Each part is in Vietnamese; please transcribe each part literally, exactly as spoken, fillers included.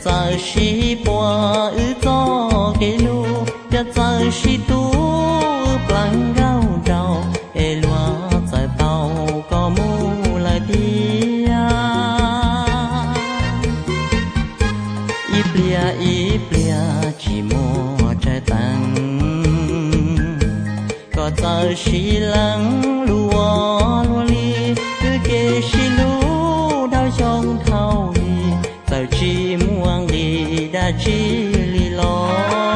giờ chỉ bỏ ư cho cái lu cho giờ chỉ tu bằng gạo trầu e loa giờ tàu có mu lại tia iplia iplia chỉ mua trái tăng có giờ chỉ lắng lúa lúa li cứ kê chỉ lú đau trong thau li giờ chỉ muang li đã chỉ li lo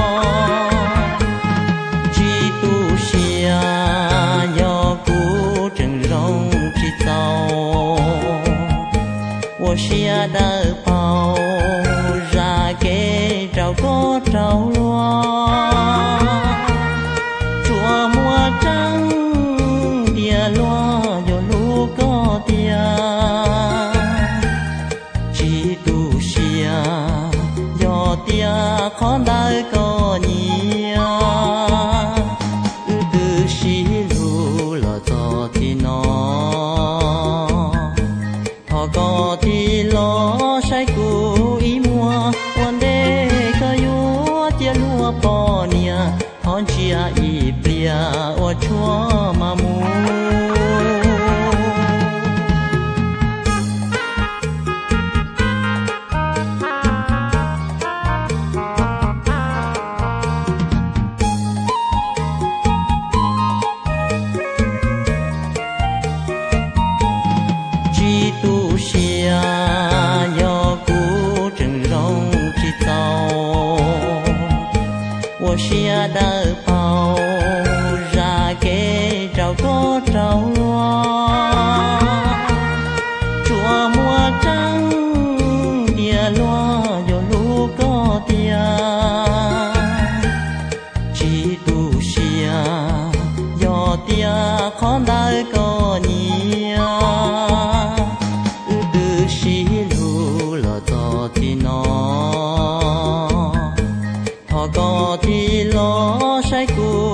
chỉ tu xia do cú trừng rong chỉ tàu我xia đã bao ra kế trao có trao loa chùa mua trắng tia loa do lũ có tia chỉ tu xia do tia khó đai có nhia ư tư xí lũ là cho thì nó thọ có thì lo sai cú ý mua quan đê có yếu tia lúa bò nia thon chia ý bia ô chúa mà mu chỉ tu xia do cú trừng rong chỉ tàu我xia đã bao ra kế trao có trao loa chùa mua trắng tia loa do lũ có tia chỉ tu xia do tia khó đai có nhia ư tư xí lũ là cho thì nó thọ có thì lo sai cú